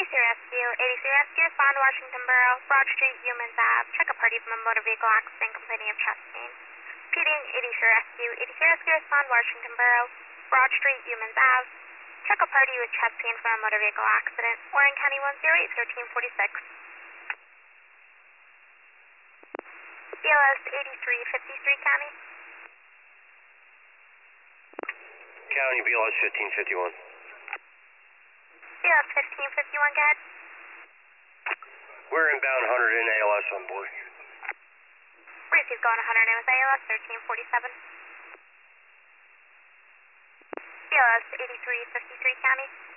83 Rescue, respond to Washington Borough, Broad Street, Humans Ave. Check a party from a motor vehicle accident complaining of chest pain. Repeating, 83 Rescue. 83 Rescue, respond Washington Borough, Broad Street, Humans Ave. Check a party with chest pain from a motor vehicle accident. Warren County 108, 1346. BLS 8353 County. County BLS 1551. BLS 1551, go ahead. We're inbound 100 in ALS on board. Receive going 100 in with ALS 1347. BLS 8353 County.